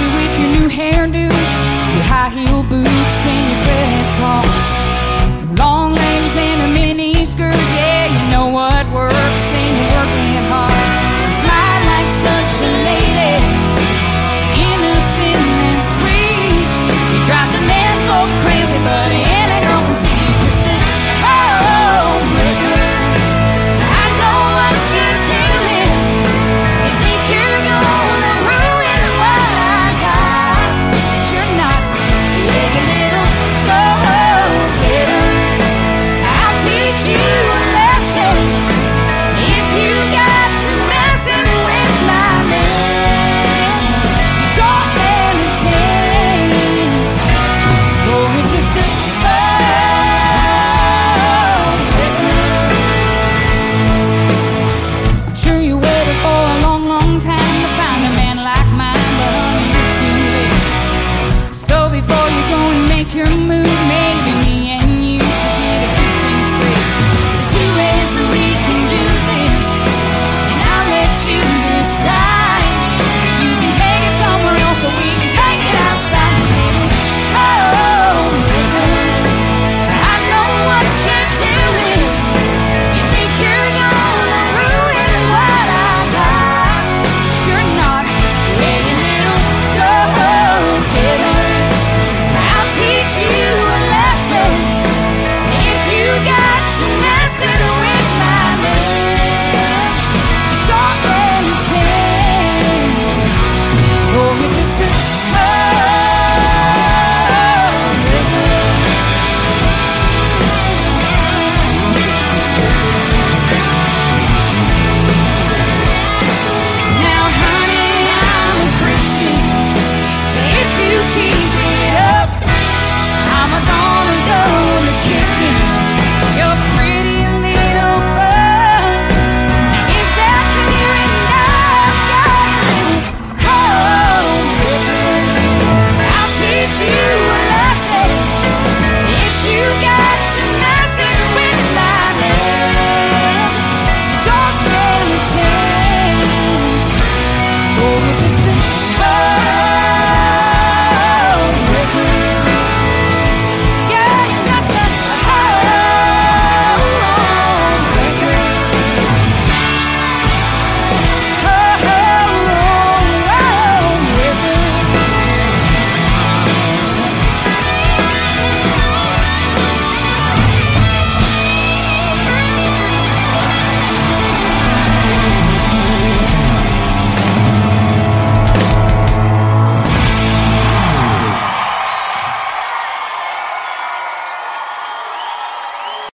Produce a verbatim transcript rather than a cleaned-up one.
with your new hairdo, your high heel boots and your credit cards, long legs and a mini skirt. Yeah, you know what works and you're working hard. You smile like such a lady, innocent and sweet. You drive the men folk crazy, but any girl can see you just a homebreaker. I know what you're doing. You think you're gonna ruin what I got, but you're not. Like a little go-getter, I'll teach you a lesson if you got to messing with my man. You don't stand a chance. Oh, you're just a homebreaker. I'm sure you waited for a long, long time to find a man like mine, but honey, you're too late. So before you go and make your move,